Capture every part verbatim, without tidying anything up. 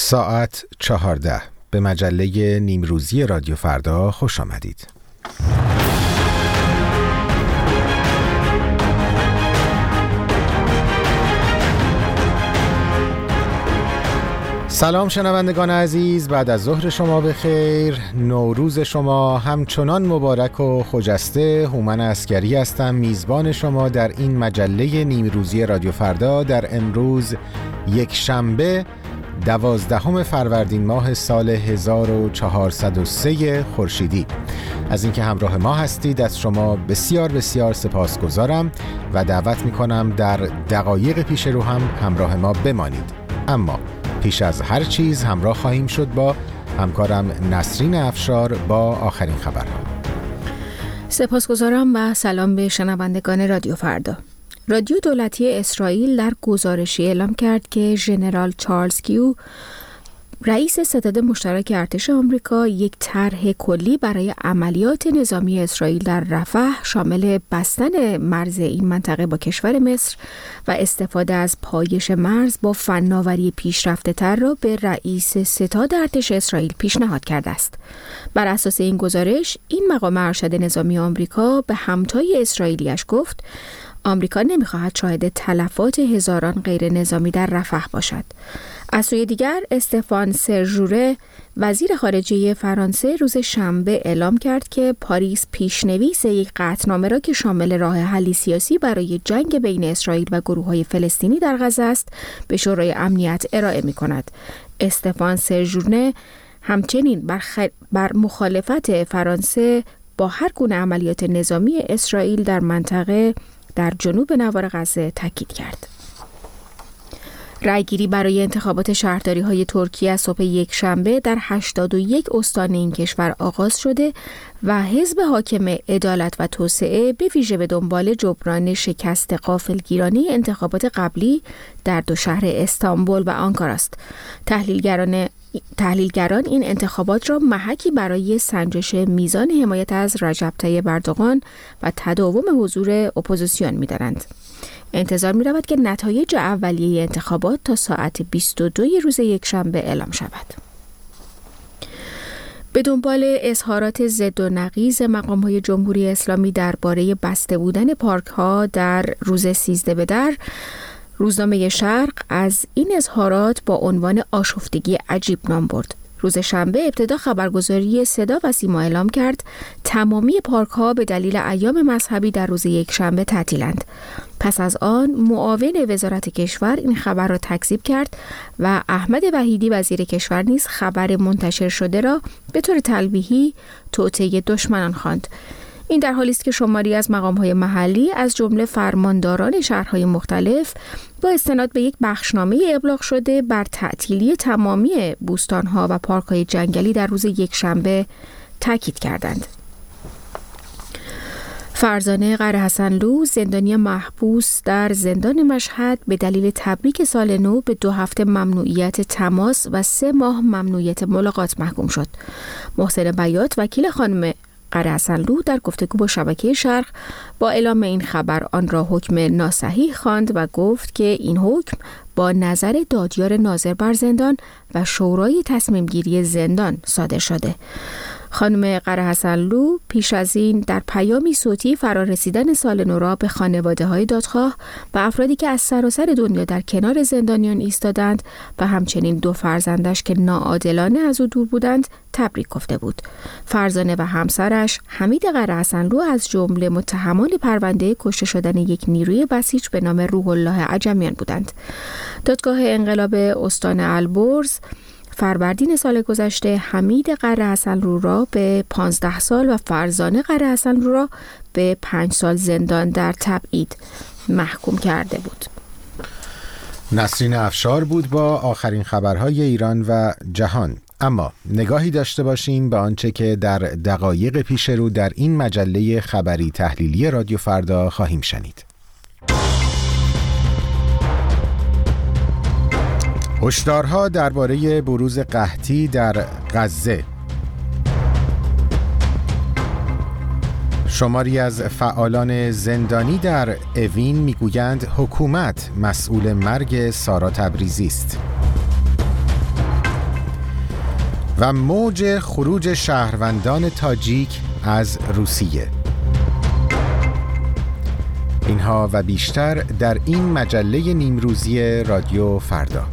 ساعت چهارده. به مجله نیمروزی رادیو فردا خوش آمدید. سلام شنوندگان عزیز، بعد از ظهر شما بخیر. نوروز شما همچنان مبارک و خجسته. هومن عسکری هستم، میزبان شما در این مجله نیمروزی رادیو فردا در امروز یک شنبه دوازدهم فروردین ماه سال هزار و چهارصد و سه خورشیدی. از اینکه همراه ما هستید از شما بسیار بسیار سپاسگزارم و دعوت میکنم در دقایق پیش رو هم همراه ما بمانید. اما پیش از هر چیز همراه خواهیم شد با همکارم نسرین افشار با آخرین خبرها. سپاسگزارم و سلام به شنوندگان رادیو فردا. رادیو دولتی اسرائیل در گزارشی اعلام کرد که ژنرال چارلز کیو، رئیس ستاد مشترک ارتش آمریکا، یک طرح کلی برای عملیات نظامی اسرائیل در رفح شامل بستن مرز این منطقه با کشور مصر و استفاده از پایش مرز با فناوری پیشرفته تر را به رئیس ستاد ارتش اسرائیل پیشنهاد کرده است. بر اساس این گزارش، این مقام ارشد نظامی آمریکا به همتای اسرائیلیش گفت آمریکا نمی‌خواهد شاهد تلفات هزاران غیر نظامی در رفح باشد. از سوی دیگر، استفان سرژوره، وزیر خارجه فرانسه، روز شنبه اعلام کرد که پاریس پیشنویس یک قطعنامه را که شامل راه حلی سیاسی برای جنگ بین اسرائیل و گروه‌های فلسطینی در غزه است، به شورای امنیت ارائه می‌کند. استفان سرژوره همچنین بر, خ... بر مخالفت فرانسه با هر گونه عملیات نظامی اسرائیل در منطقه در جنوب نوار غزه تاکید کرد. رأیگیری برای انتخابات شهرداری‌های ترکیه از صبح یک شنبه در هشتاد و یک استان این کشور آغاز شده و حزب حاکم عدالت و توسعه به ویژه به دنبال جبران شکست غافلگیرانه انتخابات قبلی در دو شهر استانبول و آنکارا است. تحلیلگران تحلیلگران این انتخابات را محکی برای سنجش میزان حمایت از رجب طیب اردوغان و تداوم حضور اپوزیسیون می‌دانند. انتظار می‌رود که نتایج اولیه انتخابات تا ساعت بیست و دو روز یکشنبه اعلام شود. به دنبال اظهارات ضد و نقیض مقام‌های جمهوری اسلامی درباره بسته بودن پارک‌ها در روز سیزده بدر، روزنامه شرق از این اظهارات با عنوان آشفتگی عجیب نام برد. روز شنبه ابتدا خبرگزاری صدا و سیما اعلام کرد تمامی پارک‌ها به دلیل ایام مذهبی در روز یکشنبه تعطیلند. پس از آن معاون وزارت کشور این خبر را تکذیب کرد و احمد وحیدی وزیر کشور نیز خبر منتشر شده را به طور تلویحی توطئه دشمنان خواند. این در حالی است که شماری از مقام‌های محلی از جمله فرمانداران شهرهای مختلف با استناد به یک بخشنامه ابلاغ شده بر تعطیلی تمامی بوستان‌ها و پارک‌های جنگلی در روز یکشنبه تاکید کردند. فرزانه قره‌حسنلو، زندانی محبوس در زندان مشهد، به دلیل تبریک سال نو به دو هفته ممنوعیت تماس و سه ماه ممنوعیت ملاقات محکوم شد. محسن بیات، وکیل خانم قره‌حسنلو، در گفتگو با شبکه شرق با اعلام این خبر آن را حکم ناصحیح خواند و گفت که این حکم با نظر دادیار ناظر بر زندان و شورای تصمیم گیری زندان صادر شده. خانم قره‌حسنلو پیش از این در پیامی صوتی فرارسیدن سال نو را به خانواده‌های دادخواه و افرادی که از سراسر دنیا در کنار زندانیان ایستادند و همچنین دو فرزندش که ناعادلانه از او دور بودند تبریک گفته بود. فرزانه و همسرش حمید قره‌حسنلو از جمله متهمان پرونده کشته شدن یک نیروی بسیج به نام روح الله عجمیان بودند. دادگاه انقلاب استان البرز فروردین سال گذشته حمید قره‌حسنلو را به پانزده سال و فرزانه قره‌حسنلو را به پنج سال زندان در تبعید محکوم کرده بود. نسرین افشار بود با آخرین خبرهای ایران و جهان. اما نگاهی داشته باشیم به آنچه که در دقایق پیش رو در این مجله خبری تحلیلی رادیو فردا خواهیم شنید. هشدارها درباره بروز قحطی در غزه. شماری از فعالان زندانی در اوین میگویند حکومت مسئول مرگ سارا تبریزی است. و موج خروج شهروندان تاجیک از روسیه. اینها و بیشتر در این مجله نیمروزی رادیو فردا.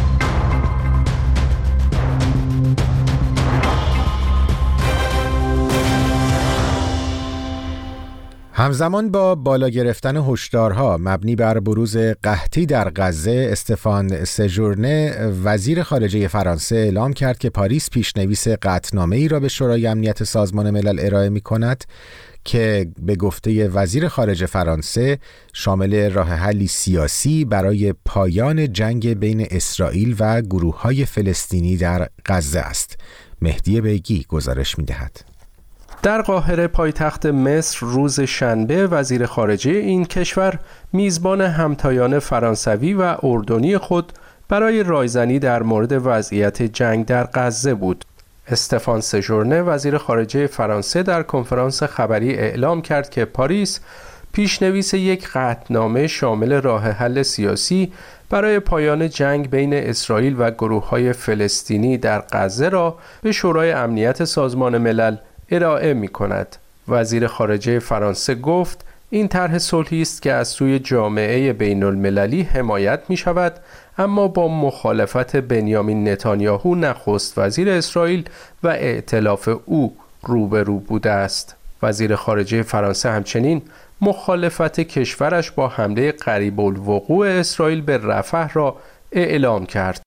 همزمان با بالا گرفتن هشدارها مبنی بر بروز قحطی در غزه، استفان سژورنه وزیر خارجه فرانسه اعلام کرد که پاریس پیشنویس قطعنامه‌ای را به شورای امنیت سازمان ملل ارائه می‌کند که به گفته وزیر خارجه فرانسه شامل راه حلی سیاسی برای پایان جنگ بین اسرائیل و گروه‌های فلسطینی در غزه است. مهدی بیگی گزارش می‌دهد. در قاهره پایتخت مصر روز شنبه وزیر خارجه این کشور میزبان همتایان فرانسوی و اردنی خود برای رایزنی در مورد وضعیت جنگ در غزه بود. استفان سژورنه وزیر خارجه فرانسه در کنفرانس خبری اعلام کرد که پاریس پیشنویس یک قطعنامه شامل راه حل سیاسی برای پایان جنگ بین اسرائیل و گروه‌های فلسطینی در غزه را به شورای امنیت سازمان ملل ارائه می کند. وزیر خارجه فرانسه گفت این طرح صلحی است که از سوی جامعه بین المللی حمایت می شود، اما با مخالفت بنیامین نتانیاهو نخست وزیر اسرائیل و ائتلاف او روبرو بوده است. وزیر خارجه فرانسه همچنین مخالفت کشورش با حمله قریب الوقوع اسرائیل به رفح را اعلام کرد.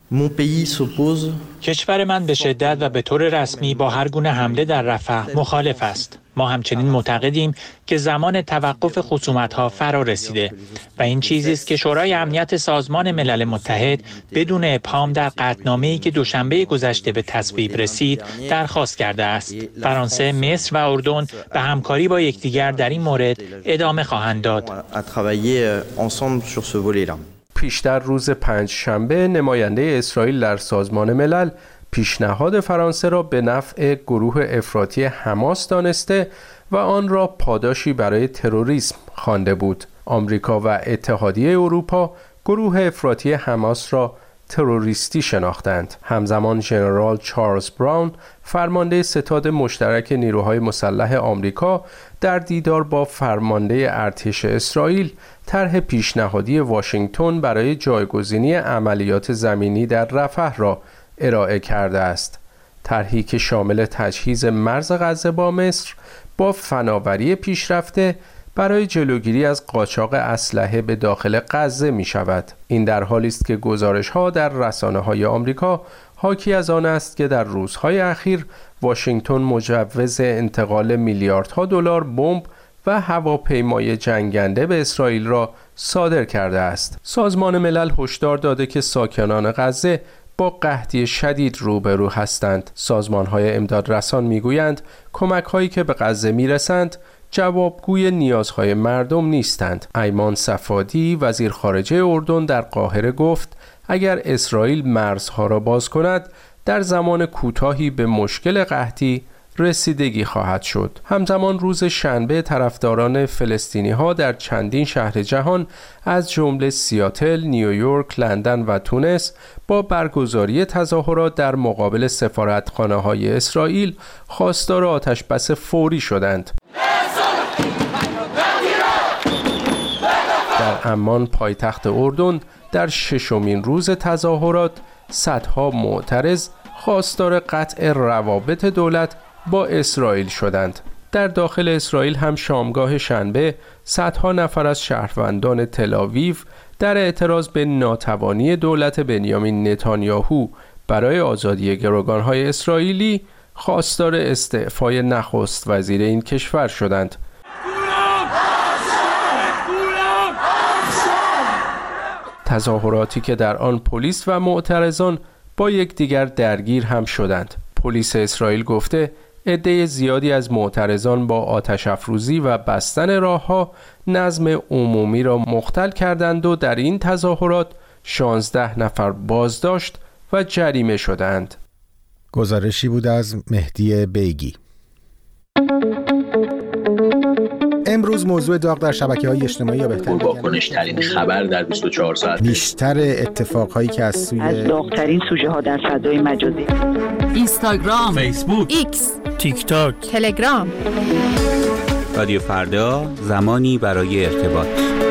کشور من به شدت و به طور رسمی با هر گونه حمله در رفح مخالف است. ما همچنین معتقدیم که زمان توقف خصومت‌ها فرا رسیده و این چیزی است که شورای امنیت سازمان ملل متحد بدون ابهام در قطعنامه‌ای که دوشنبه گذشته به تصویب رسید درخواست کرده است. فرانسه، مصر و اردن به همکاری با یکدیگر در این مورد ادامه خواهند داد. پیشتر روز پنج شنبه نماینده اسرائیل در سازمان ملل پیشنهاد فرانسه را به نفع گروه افراطی حماس دانسته و آن را پاداشی برای تروریسم خوانده بود. آمریکا و اتحادیه اروپا گروه افراطی حماس را تروریستی شناختند. همزمان ژنرال چارلز براون فرمانده ستاد مشترک نیروهای مسلح آمریکا در دیدار با فرمانده ارتش اسرائیل طرح پیشنهادی واشنگتن برای جایگزینی عملیات زمینی در رفح را ارائه کرده است. طرحی که شامل تجهیز مرز غزه با مصر با فناوری پیشرفته برای جلوگیری از قاچاق اسلحه به داخل غزه می شود. این در حالی است که گزارش‌ها در رسانه‌های آمریکا حاکی از آن است که در روزهای اخیر واشنگتن مجوز انتقال میلیاردها دلار بمب و هواپیمای جنگنده به اسرائیل را صادر کرده است. سازمان ملل هشدار داده که ساکنان غزه با قحطی شدید روبرو هستند. سازمان‌های امدادرسان می‌گویند کمک‌هایی که به غزه می‌رسند جوابگوی نیازهای مردم نیستند. ایمان صفادی وزیر خارجه اردن در قاهره گفت اگر اسرائیل مرزها را باز کند در زمان کوتاهی به مشکل قحطی رسیدگی خواهد شد. همزمان روز شنبه طرفداران فلسطینی ها در چندین شهر جهان از جمله سیاتل، نیویورک، لندن و تونس با برگزاری تظاهرات در مقابل سفارتخانه های اسرائیل خواستار آتش‌بس فوری شدند. در عمان پایتخت اردن در ششمین روز تظاهرات صدها معترض خواستار قطع روابط دولت با اسرائیل شدند. در داخل اسرائیل هم شامگاه شنبه صدها نفر از شهروندان تل‌آویو در اعتراض به ناتوانی دولت بنیامین نتانیاهو برای آزادی گروگان‌های اسرائیلی خواستار استعفای نخست وزیر این کشور شدند. تظاهراتی که در آن پلیس و معترضان با یکدیگر درگیر هم شدند. پلیس اسرائیل گفته عده زیادی از معترضان با آتش افروزی و بستن راه‌ها نظم عمومی را مختل کردند و در این تظاهرات شانزده نفر بازداشت و جریمه شدند. گزارشی بود از مهدی بیگی. امروز موضوع داغ در شبکه‌های اجتماعی یا بهتر واکنش ترین خبر در بیست و چهار ساعت، بیشتر اتفاقهایی که از سوی از داغ‌ترین سوژه ها در فضای مجازی، اینستاگرام، فیسبوک، ایکس، تیک تاک، تلگرام. رادیو فردا، زمانی برای ارتباط.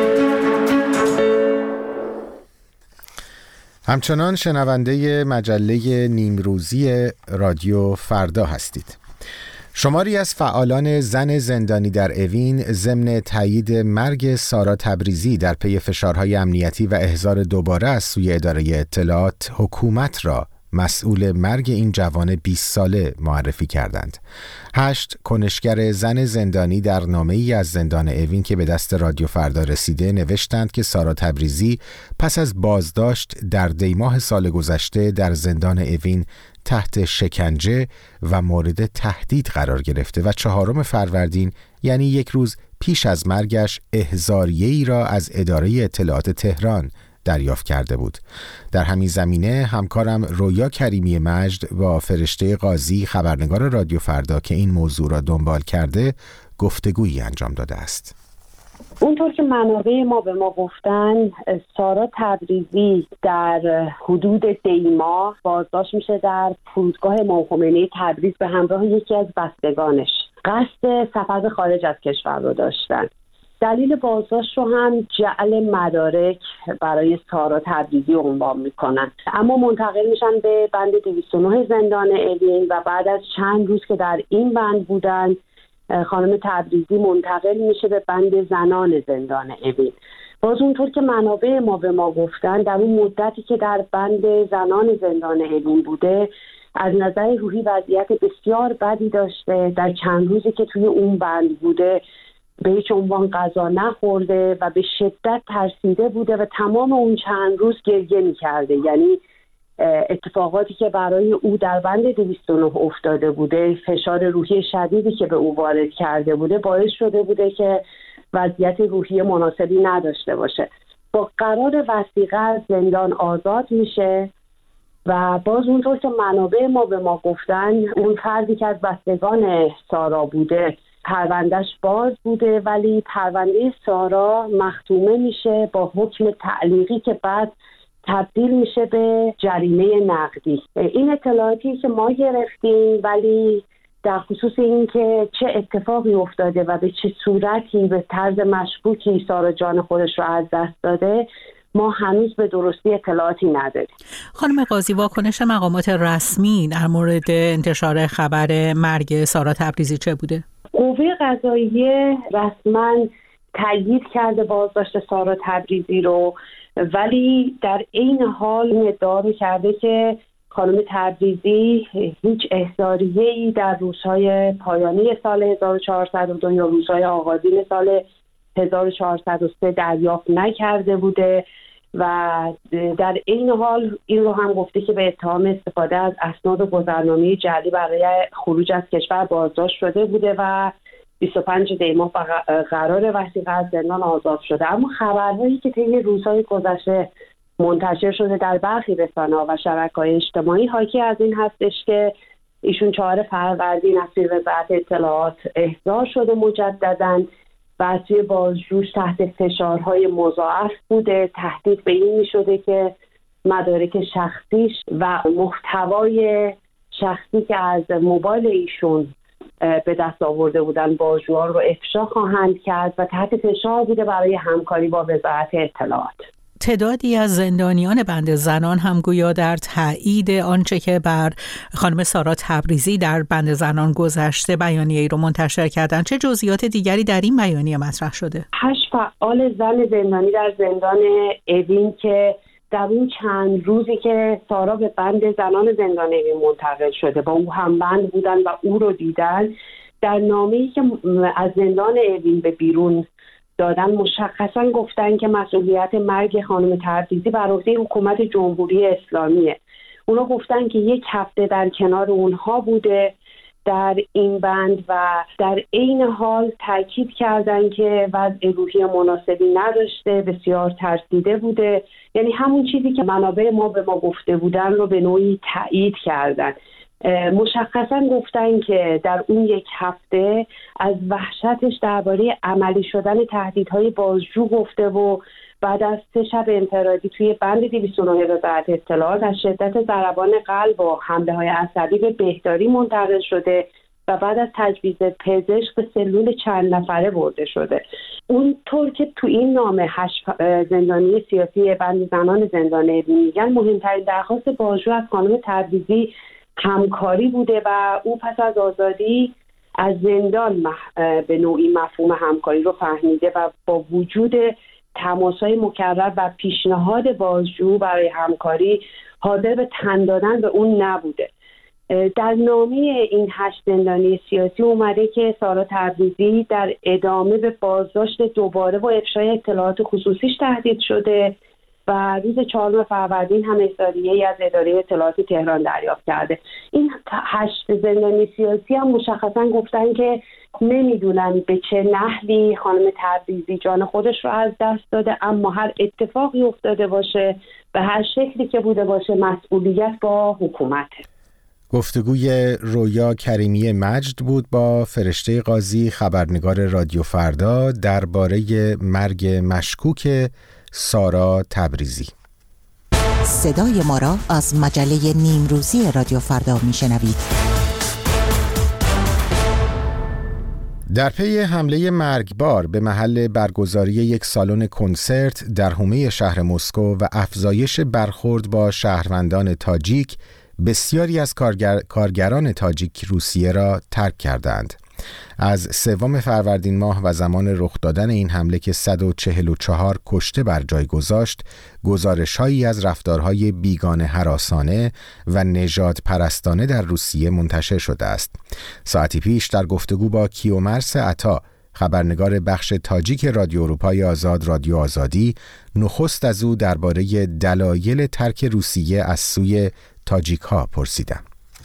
همچنان شنونده مجله نیمروزی رادیو فردا هستید. شماری از فعالان زن زندانی در اوین ضمن تایید مرگ سارا تبریزی در پی فشارهای امنیتی و احضار دوباره از سوی اداره اطلاعات حکومت را مسئول مرگ این جوان بیست ساله معرفی کردند. هشت کنشگر زن زندانی در نامه‌ای از زندان اوین که به دست رادیو فردا رسیده نوشتند که سارا تبریزی پس از بازداشت در دیماه سال گذشته در زندان اوین تحت شکنجه و مورد تهدید قرار گرفته و چهارم فروردین، یعنی یک روز پیش از مرگش، احضاریه‌ای را از اداره اطلاعات تهران دریافت کرده بود. در همین زمینه همکارم رویا کریمی مجد با فرشته قاضی، خبرنگار رادیو فردا که این موضوع را دنبال کرده، گفتگویی انجام داده است. اونطور که منابع ما به ما گفتن، سارا تبریزی در حدود دیما بازداشت میشه در فرودگاه امام خمینی تبریز به همراه یکی از بستگانش. قصد سفر به خارج از کشور رو داشتن. دلیل بازداشت رو هم جعل مدارک برای سارا تبریزی عنوان میکنن، اما منتقل میشن به بند دویست و نه زندان اوین و بعد از چند روز که در این بند بودن، خانم تبریزی منتقل میشه به بند زنان زندان اوین. باز اونطور که منابع ما به ما گفتن، در اون مدتی که در بند زنان زندان اوین بوده، از نظر روحی وضعیت بسیار بدی داشته. در چند روزی که توی اون بند بوده به هیچ عنوان غذا نخورده و به شدت ترسیده بوده و تمام اون چند روز گریه می‌کرده. یعنی اتفاقاتی که برای او در بند دویست و نه افتاده بوده، فشار روحی شدیدی که به او وارد کرده بوده، باعث شده بوده که وضعیت روحی مناسبی نداشته باشه. با قرار وثیقه از زندان آزاد میشه و باز اونطور که منابع ما به ما گفتن، اون فردی که از بستگان سارا بوده پروندهش باز بوده، ولی پرونده سارا مختومه میشه با حکم تعلیقی که بعد تبدیل میشه به جریمه نقدی. این اطلاعاتی که ما گرفتیم، ولی در خصوص این که چه اتفاقی افتاده و به چه صورتی به طرز مشکوکی سارا جان خودش رو از دست داده، ما هنوز به درستی اطلاعاتی نداریم. خانم قاضی، واکنش مقامات رسمی در مورد انتشار خبر مرگ سارا تبریزی چه بوده؟ قوه قضاییه رسما تایید کرده بازداشت سارا تبریزی رو، ولی در این حال این ادعا می‌کرده که خانم تبریزی هیچ احضاریه‌ای در روزهای پایانی سال هزار و چهارصد و دو یا روزهای آغازین سال هزار و چهارصد و سه دریافت نکرده بوده و در این حال این رو هم گفته که به اتهام استفاده از اسناد و گذرنامه جعلی برای خروج از کشور بازداشت شده بوده و بیست و پنج دی‌ماه قرار وثیقه از زندان آزاد شده. اما خبرهایی که طی روزهای گذشته منتشر شده در برخی رسانه‌ها و شبکه‌های اجتماعی حاکی از این هستش که ایشون چهار فروردین از سوی وزارت اطلاعات احضار شده مجدداً و از سوی بازجوش تحت فشارهای مضاعف بوده. تهدید به این می‌شده که مدارک شخصیش و محتوای شخصی که از موبایل ایشون به دست آورده بودن بازجوها رو افشا خواهند کرد و تحت فشار بوده برای همکاری با وزارت اطلاعات. تعدادی از زندانیان بند زنان هم گویا در تایید آنچه که بر خانم سارا تبریزی در بند زنان گذشته بیانیه‌ای رو منتشر کردن. چه جزئیات دیگری در این بیانیه مطرح شده؟ هشت فعال زن زندانی در زندان اوین که در اون چند روزی که سارا به بند زنان زندان اوین منتقل شده با او هم بند بودن و او رو دیدن، در نامه‌ای که از زندان اوین به بیرون دادن مشخصا گفتن که مسئولیت مرگ خانم تبریزی بر عهده حکومت جمهوری اسلامیه. اونا گفتن که یک هفته در کنار اونها بوده در این بند و در عین حال تاکید کردن که وضع روحی مناسبی نداشته، بسیار ترسیده بوده. یعنی همون چیزی که منابع ما به ما گفته بودن رو به نوعی تایید کردن مشخصا گفتن که در اون یک هفته از وحشتش درباره عملی شدن تهدیدهای بازجو گفته و بعد از سه شب انفرادی توی بند دویست و نه وزارت اطلاعات از شدت ضربان قلب و حمله های عصبی به بهداری منتقل شده و بعد از تجویز پزشک به سلول چند نفره برده شده. اونطور که تو این نامه هشت زندانی سیاسی بند زنان زندان اوین میگن مهمترین درخواست بازجو از خانم تبریزی همکاری بوده و او پس از آزادی از زندان به نوعی مفهوم همکاری رو فهمیده و با وجود تماس‌های مکرر و پیشنهاد بازجو برای همکاری حاضر به تن دادن به اون نبوده. در نامه این هشت زندانی سیاسی اومده که سارا تبریزی در ادامه به بازداشت دوباره و افشای اطلاعات خصوصیش تهدید شده و روز چهارم فروردین هم احضاریه‌ای از اداره اطلاعات تهران دریافت کرده. این هشت زندانی سیاسی هم مشخصا گفتن که نمیدونن به چه نحوی خانم تبریزی جان خودش رو از دست داده، اما هر اتفاقی افتاده باشه به هر شکلی که بوده باشه مسئولیت با حکومته. گفتگوی رویا کریمی مجد بود با فرشته قاضی، خبرنگار رادیو فردا، درباره مرگ مشکوک سارا تبریزی. صدای ما را از مجله نیمروزی رادیو فردا میشنوید. در پی حمله مرگبار به محل برگزاری یک سالن کنسرت در حومه شهر مسکو و افزایش برخورد با شهروندان تاجیک، بسیاری از کارگر... کارگران تاجیک روسیه را ترک کردند. از سوم فروردین ماه و زمان رخ دادن این حمله که صد و چهل و چهار کشته بر جای گذاشت، گزارش‌هایی از رفتارهای بیگانه هراسانه و نژاد پرستانه در روسیه منتشر شده است. ساعتی پیش در گفتگو با کیومرس عطا، خبرنگار بخش تاجیک رادیو اروپای آزاد رادیو آزادی، نخست از او درباره دلایل ترک روسیه از سوی تاجیک ها پرسیدم.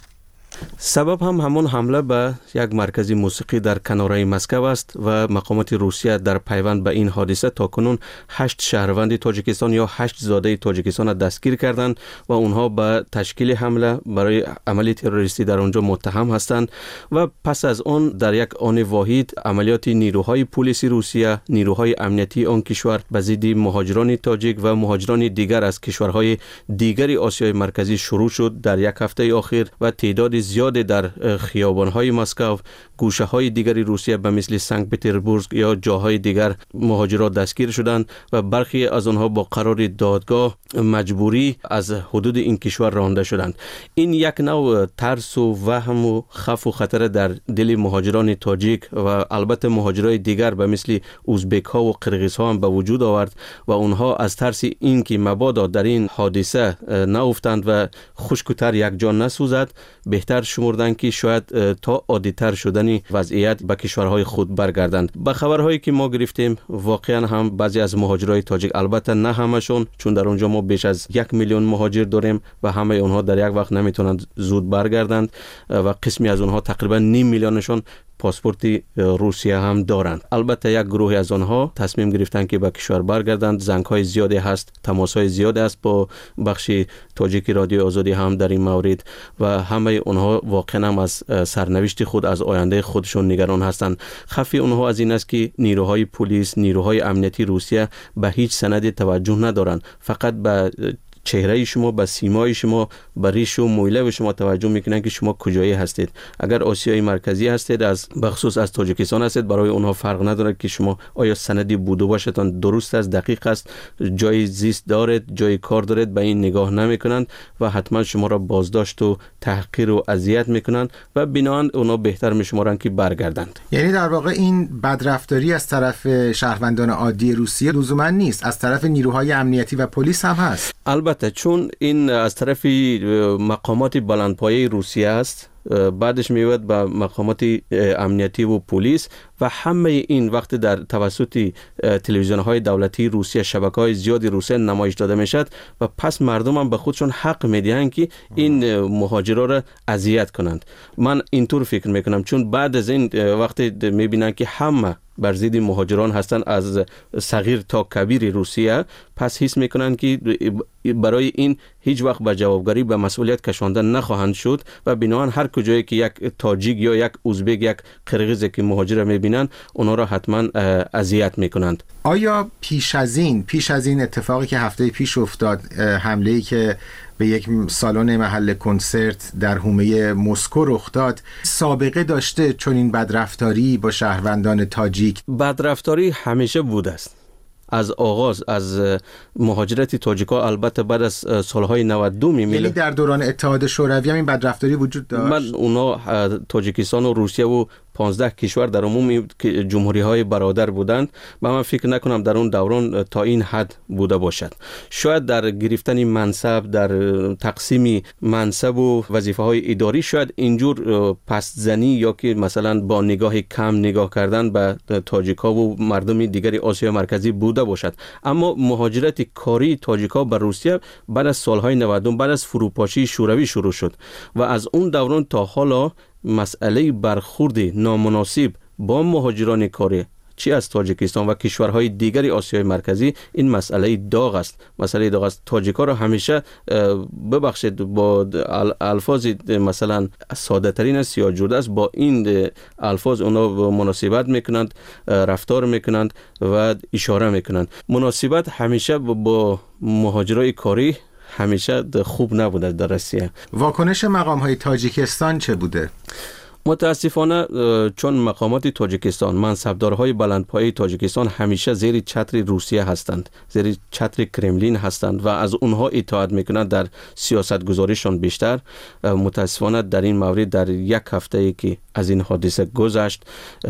سبب هم همون حمله به یک مرکز موسیقی در کنارهای مسکو است و مقامات روسیه در پیوند به این حادثه تاکنون هشت شهروند تاجیکستان یا هشت زاده تاجیکستان را دستگیر کردند و اونها به تشکیل حمله برای عملی تروریستی در اونجا متهم هستند و پس از اون در یک آن واحد عملیات نیروهای پلیسی روسیه، نیروهای امنیتی آن کشور به ضد مهاجران تاجیک و مهاجران دیگر از کشورهای دیگری آسیای مرکزی شروع شد در یک هفته اخیر و تعداد زیاد در خیابان‌های مسکو، گوشه‌های دیگری روسیه به مثل سنت پترزبورگ یا جاهای دیگر مهاجران دستگیر شدند و برخی از آنها با قرار دادگاه مجبوری از حدود این کشور رانده شدند. این یک نوع ترس و وهم و خوف و خطر در دل مهاجران تاجیک و البته مهاجرای دیگر به مثل ازبک‌ها و قرغیزها هم به وجود آورد و اونها از ترس اینکه مبادا در این حادثه نیفتند و خشک‌تر یک جان نسوزد، بهتر شمردند که شاید تا عادی‌تر شدن وضعیت به کشورهای خود برگردند. با خبرهایی که ما گرفتیم واقعا هم بعضی از مهاجرای تاجیک، البته نه همشون، چون در اونجا ما بیش از یک میلیون مهاجر داریم و همه اونها در یک وقت نمیتونند زود برگردند و قسمی از اونها تقریبا نیم میلیونشون پاسپورت روسیه هم دارند. البته یک گروه از آنها تصمیم گرفتند که به کشور برگردند. زنگ‌های زیادی هست، تماس‌های زیادی است با بخش تاجیک رادیو آزادی هم در این مورد و همه اونها واقعا هم از سرنوشت خود، از آینده خودشون نگران هستند. خفی اونها از این است که نیروهای پلیس، نیروهای امنیتی روسیه به هیچ سند توجه ندارند، فقط به چهره شما، به سیمای شما، به ریش و مویله شما توجه میکنن که شما کجایی هستید. اگر آسیای مرکزی هستید، از بخصوص از تاجیکستان هستید، برای اونها فرق نداره که شما آیا سندی بوده باشتان درست است، دقیق است، جای زیست دارید، جای کار دارید، به این نگاه نمیکنند و حتما شما را بازداشت و تحقیر و اذیت میکنند و بنابراین اونا بهتر میشمارن که برگردند. یعنی در واقع این بدرفتاری از طرف شهروندان عادی روسیه لزوما نیست، از طرف نیروهای امنیتی و پلیس هم هست. البته چون این از طرف مقامات بلندپایه روسیه است، بعدش میاد به مقامات امنیتی و پلیس و همه این وقت در توسط تلویزیون‌های دولتی روسیه، شبکه‌های زیادی روسیه نمایش داده میشد و پس مردم هم به خودشون حق میدهند که این مهاجرا را اذیت کنند. من اینطور فکر میکنم، چون بعد از این وقت میبینن که همه بر ضد مهاجران هستند از صغیر تا کبیر روسیه، پس حس میکنند که برای این هیچ وقت به جوابگاری به مسئولیت کشانده نخواهند شد و بنابراین هر کجایی که یک تاجیک یا یک ازبک یک قرقیزی که مهاجر میبینند اونا را حتما اذیت میکنند. آیا پیش از این پیش از این اتفاقی که هفته پیش افتاد، حمله‌ای که به یک سالن محل کنسرت در حومه مسکو رخ داد، سابقه داشته چون این بدرفتاری با شهروندان تاجیک؟ بدرفتاری همیشه بوده است. از آغاز از مهاجرت تاجیک‌ها، البته بعد از سالهای نود و دو میمیله. یعنی در دوران اتحاد شوروی هم این بدرفتاری وجود داشت؟ من اونا تاجیکستان و روسیه و پانزده کشور در عموم جمهوری های برادر بودند و من فکر نکنم در اون دوران تا این حد بوده باشد. شاید در گرفتن منصب، در تقسیم منصب و وظیفه های اداری شاید اینجور پست زنی یا که مثلا با نگاه کم نگاه کردن به تاجیک‌ها و مردم دیگر آسیا مرکزی بوده باشد. اما مهاجرت کاری تاجیک‌ها به روسیه بعد از سالهای نود و دو بعد از فروپاشی شوروی شروع شد و از اون دوران تا حالا مسئله برخورد نامناسب با مهاجران کاری چی از تاجیکستان و کشورهای دیگری آسیای مرکزی این مسئله داغ است. مسئله داغ است. تاجیک‌ها را همیشه ببخشید با الفاظ مثلا ساده ترین است یا جوده است، با این الفاظ اونا مناسبت میکنند، رفتار میکنند و اشاره میکنند. مناسبت همیشه با مهاجرای کاری همیشه خوب نبوده در روسیه. واکنش مقام‌های تاجیکستان چه بوده؟ متاسفانه چون مقامات تاجیکستان، منصبدارهای بلندپایه تاجیکستان همیشه زیر چتر روسیه هستند، زیر چتر کرملین هستند و از اونها اطاعت میکنند در سیاست گذاریشان بیشتر. متاسفانه در این مورد در یک هفته ای که از این حادثه گذشت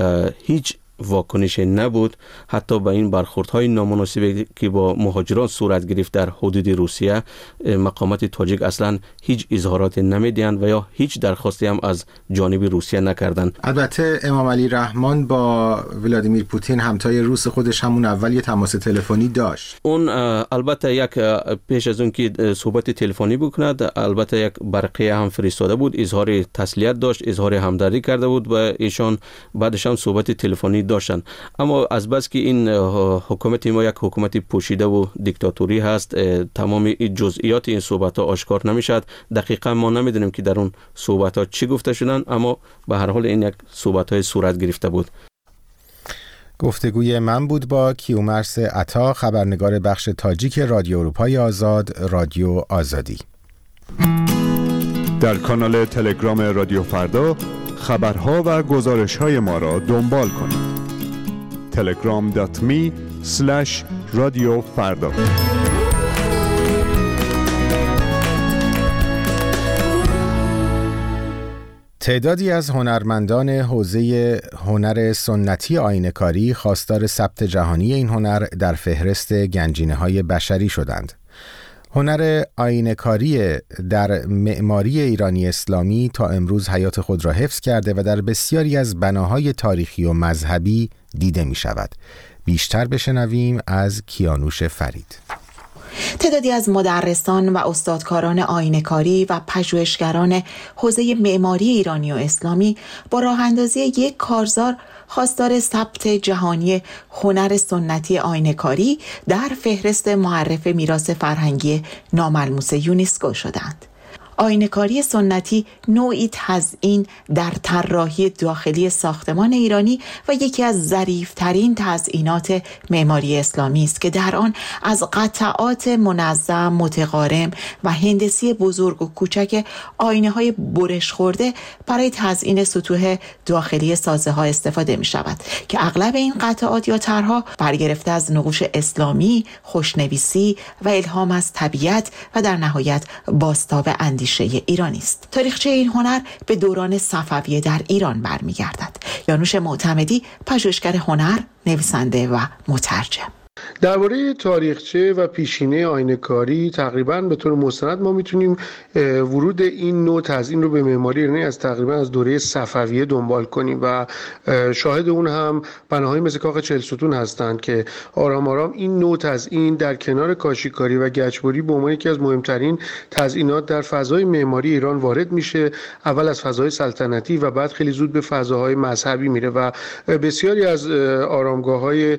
هیچ واکنش نبود. حتی به این برخوردهای نامناسبی که با مهاجران صورت گرفت در حدود روسیه، مقامات تاجیک اصلا هیچ اظهارات نمیدهند و یا هیچ درخواستی هم از جانب روسیه نکردند. البته امام علی رحمان با ولادیمیر پوتین همتای روس خودش همون اول یه تماس تلفنی داشت. اون البته یک پیش از اون که صحبت تلفنی بکند، البته یک برقیه هم فرستاده بود، اظهار تسلیت داشت، اظهار همدردی کرده بود و ایشان بعدش هم صحبت تلفنی داشتن. اما از بس که این حکومت ما یک حکومت پوشیده و دیکتاتوری هست، تمام جزئیات این صحبت ها آشکار نمیشد. دقیقا ما نمیدونیم که در اون صحبت ها چی گفته شدن، اما به هر حال این یک صحبت های صورت گرفته بود. گفتگوی من بود با کیومرث عطا، خبرنگار بخش تاجیک رادیو اروپای آزاد، رادیو آزادی. در کانال تلگرام رادیو فردا خبرها و گزارش‌های ما را دنبال کنید. تلگرام دات می اسلش رادیو فردا. تعدادی از هنرمندان حوزه هنر سنتی آینه‌کاری خواستار ثبت جهانی این هنر در فهرست گنجینه‌های بشری شدند. هنر آینه‌کاری در معماری ایرانی اسلامی تا امروز حیات خود را حفظ کرده و در بسیاری از بناهای تاریخی و مذهبی دیده می شود. بیشتر بشنویم از کیانوش فرید. تعدادی از مدرسان و استادکاران آینه‌کاری و پژوهشگران حوزه معماری ایرانی و اسلامی با راه اندازی یک کارزار خواستار ثبت جهانی هنر سنتی آینه‌کاری در فهرست معرف میراث فرهنگی ناملموس یونسکو شدند. آینه‌کاری سنتی نوعی تزیین در طراحی داخلی ساختمان ایرانی و یکی از ظریف‌ترین تزیینات معماری اسلامی است که در آن از قطعات منظم، متقارن و هندسی بزرگ و کوچک آینه‌های برش خورده برای تزیین سطوح داخلی سازه‌ها استفاده می‌شود که اغلب این قطعات یا طرح‌ها برگرفته از نقوش اسلامی، خوشنویسی و الهام از طبیعت و در نهایت بازتاب اندیشه ایرانی است. تاریخچه این هنر به دوران صفویه در ایران برمیگردد. یانوش معتمدی، پژوهشگر هنر، نویسنده و مترجم. درباره تاریخچه و پیشینه آینه‌کاری تقریباً به طور مستند ما میتونیم ورود این نوع تزیین رو به معماری ایرانی از تقریباً از دوره صفویه دنبال کنیم و شاهد اون هم بناهای مثل کاخ چهل ستون هستند که آرام آرام این نوع تزیین در کنار کاشیکاری و گچبری به عنوان یکی از مهمترین تزیینات در فضای معماری ایران وارد میشه. اول از فضای سلطنتی و بعد خیلی زود به فضاهای مذهبی میره و بسیاری از آرامگاه‌های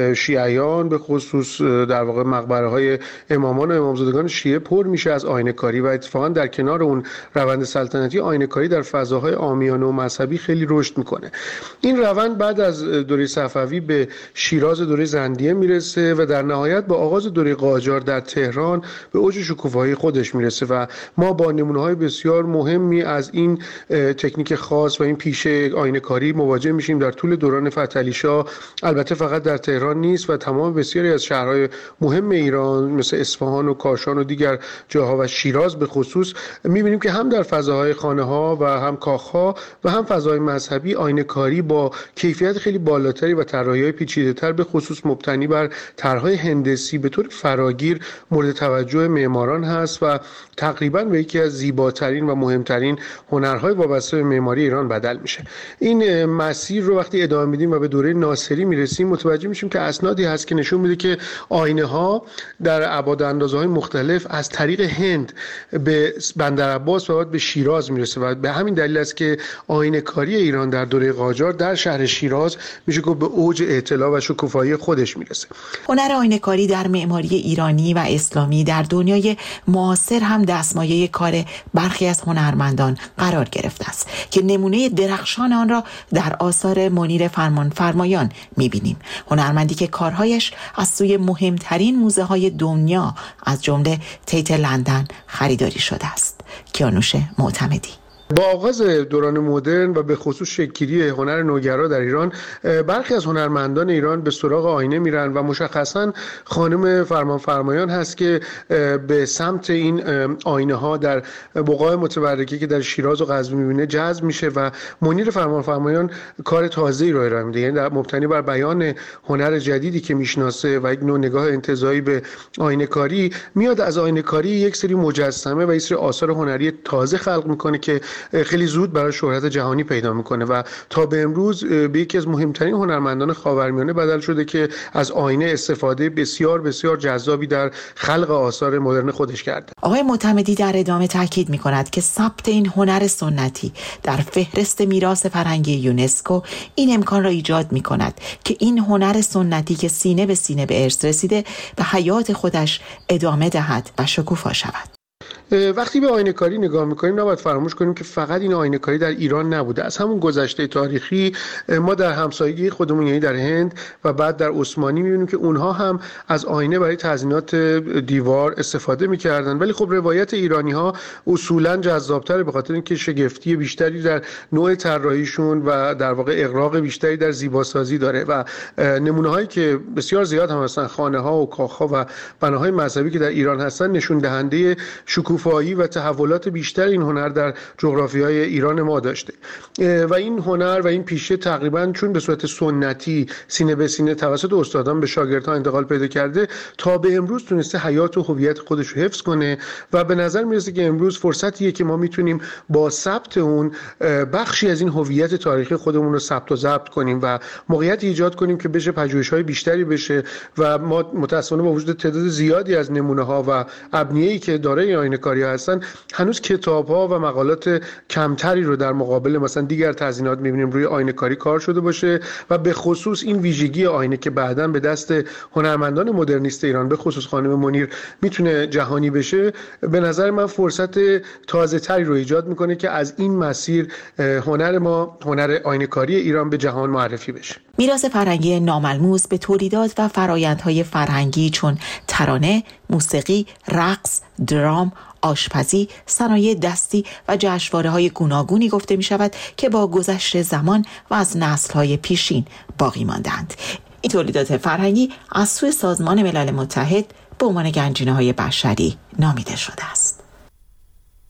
شیعیان به خصوص در واقع مقبره‌های امامان و امامزادگان شیعه پر میشه از آینه‌کاری و اتفاقا در کنار اون روند سلطنتی آینه‌کاری در فضاهای عامیانه و مذهبی خیلی رشد میکنه. این روند بعد از دوره صفوی به شیراز دوره زندیه میرسه و در نهایت با آغاز دوره قاجار در تهران به اوج شکوفایی خودش میرسه و ما با نمونه‌های بسیار مهمی از این تکنیک خاص و این پیشه آینه‌کاری مواجه میشیم در طول دوران فتحعلی‌شاه. البته فقط در تهران نیست و تمام بسیاری از شهرهای مهم ایران مثل اصفهان و کاشان و دیگر جاها و شیراز به خصوص میبینیم که هم در فضاهای خانه‌ها و هم کاخ‌ها و هم فضای مذهبی آینه‌کاری با کیفیت خیلی بالاتری و طراحی‌های پیچیده‌تر به خصوص مبتنی بر طرح‌های هندسی به طور فراگیر مورد توجه معماران هست و تقریباً به یکی از زیباترین و مهمترین هنرهای وابسته به معماری ایران بدل میشه. این مسیر رو وقتی ادامه میدیم و به دوره ناصری میرسیم متوجه میشیم که اسنادی هست که نشون میده که آینه‌ها در ابعاد اندازه‌های مختلف از طریق هند به بندرعباس و بعد به شیراز میرسه و به همین دلیل است که آینه‌کاری ایران در دوره قاجار در شهر شیراز میشه گفت به اوج اطلاع و شکوفایی خودش میرسه. هنر آینه‌کاری در معماری ایرانی و اسلامی در دنیای معاصر هم دستمایه کار برخی از هنرمندان قرار گرفته است که نمونه درخشان آن را در آثار منیر فرمانفرمایان می‌بینیم. هنرمندی که کارهایش از سوی مهمترین موزه های دنیا از جمله تیت لندن خریداری شده است. کیانوش معتمدی. با آغاز دوران مدرن و به خصوص شکل‌گیری هنر نوگرا در ایران برخی از هنرمندان ایران به سراغ آینه میرن و مشخصا خانم فرمانفرمایان هست که به سمت این آینه ها در بقاع متبرکه که در شیراز و قزوین میبینه جذب میشه و منیر فرمانفرمایان کار تازه‌ای رو ارائه میده، یعنی در مبتنی بر بیان هنر جدیدی که میشناسه و یک نوع نگاه انتزاعی به آینه کاری میاد از آینه کاری یک سری مجسمه و یک سری آثار هنری تازه خلق میکنه که خیلی زود برای شهرت جهانی پیدا میکنه و تا به امروز به یکی از مهمترین هنرمندان خاورمیانه بدل شده که از آینه استفاده بسیار بسیار جذابی در خلق آثار مدرن خودش کرده. آقای معتمدی در ادامه تاکید میکند که ثبت این هنر سنتی در فهرست میراث فرهنگی یونسکو این امکان را ایجاد میکند که این هنر سنتی که سینه به سینه به ارث رسیده به حیات خودش ادامه دهد و شکوفا شود. وقتی به آینه‌کاری نگاه می‌کنیم نباید فراموش کنیم که فقط این آینه‌کاری در ایران نبوده. از همون گذشته تاریخی ما در همسایگی خودمون یعنی در هند و بعد در عثمانی می‌بینیم که اونها هم از آینه برای تزیینات دیوار استفاده می‌کردن، ولی خب روایت ایرانی‌ها اصولاً جذاب‌تره به خاطر اینکه شگفتی بیشتری در نوع طراحیشون و در واقع اغراق بیشتری در زیباسازی داره و نمونه‌هایی که بسیار زیاد هم هستن خانه‌ها و کاخ‌ها و بناهای مذهبی که در ایران هستن نشون دهنده شکوفایی و تحولات بیشتر این هنر در جغرافیای ایران ما داشته و این هنر و این پیشه تقریبا چون به صورت سنتی سینه به سینه توسط استادان به شاگردان انتقال پیدا کرده تا به امروز تونسته حیات و هویت خودش رو حفظ کنه و به نظر میرسه که امروز فرصتیه که ما میتونیم با ثبت اون بخشی از این هویت تاریخی خودمون رو ثبت و ضبط کنیم و موقعیت ایجاد کنیم که بشه پژوهش‌های بیشتری بشه و ما متأسفانه با وجود تعداد زیادی از نمونه‌ها و ابنیه‌ای که دارای آینه‌کاری هستن هنوز کتاب‌ها و مقالات کمتری رو در مقابل مثلا دیگر تزیینات می‌بینیم روی آینه‌کاری کار شده باشه و به خصوص این ویژگی آینه که بعداً به دست هنرمندان مدرنیست ایران به خصوص خانم منیر میتونه جهانی بشه، به نظر من فرصت تازه‌تری رو ایجاد میکنه که از این مسیر هنر ما، هنر آینه‌کاری ایران به جهان معرفی بشه. میراث فرهنگی ناملموس به تولیدات و فرآیندهای فرهنگی چون ترانه، موسیقی، رقص، درام، آشپزی، صنایع دستی و جشنواره‌های گوناگونی گفته می شود که با گذشت زمان و از نسل‌های پیشین باقی ماندند. این تولیدات فرهنگی از سوی سازمان ملل متحد به عنوان گنجینه‌های بشری نامیده شده است.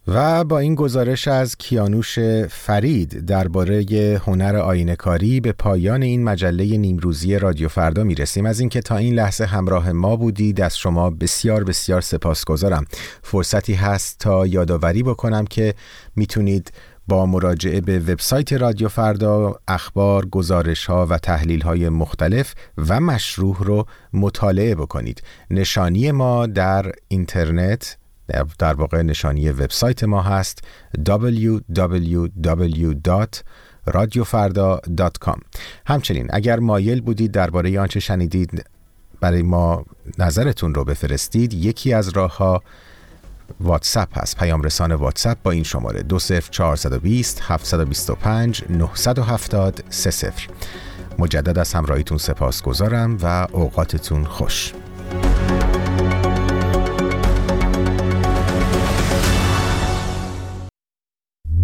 و با این گزارش از کیانوش فرید درباره هنر آینه‌کاری به پایان این مجله نیمروزی رادیو فردا میرسیم. از اینکه تا این لحظه همراه ما بودید از شما بسیار بسیار سپاسگزارم. فرصتی هست تا یادآوری بکنم که میتونید با مراجعه به وبسایت رادیو فردا اخبار، گزارش‌ها و تحلیل‌های مختلف و مشروح رو مطالعه بکنید. نشانی ما در اینترنت، در واقع نشانی وبسایت ما هست دبلیو دبلیو دبلیو دات رادیو فردا دات کام. همچنین اگر مایل بودید درباره آنچه شنیدید برای ما نظرتون رو بفرستید، یکی از راه‌ها واتساپ هست، پیام رسان واتساپ با این شماره دو صفر چهار دو صفر هفت دو پنج نه هفت صفر سه صفر. مجدد از همراهیتون سپاسگزارم و اوقاتتون خوش.